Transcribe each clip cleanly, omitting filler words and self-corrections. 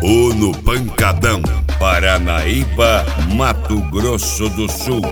ou no Pancadão, Paranaíba, Mato Grosso do Sul.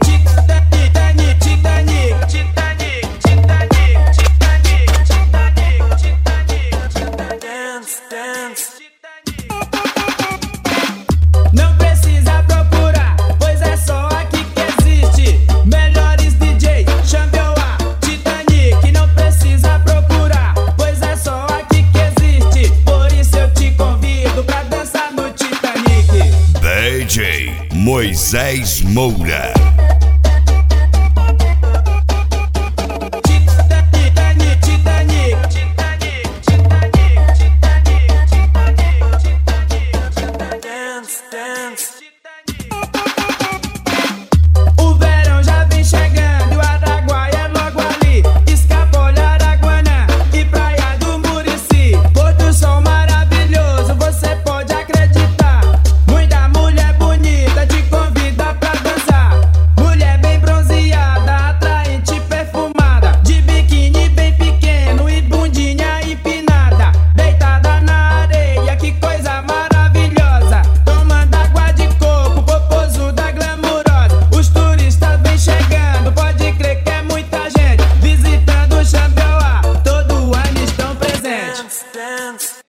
Não precisa procurar, pois é só aqui que existe. Melhores DJ, chame a Titanic. Não precisa procurar, pois é só aqui que existe. Por isso eu te convido pra dançar no Titanic. DJ Moisés Moura.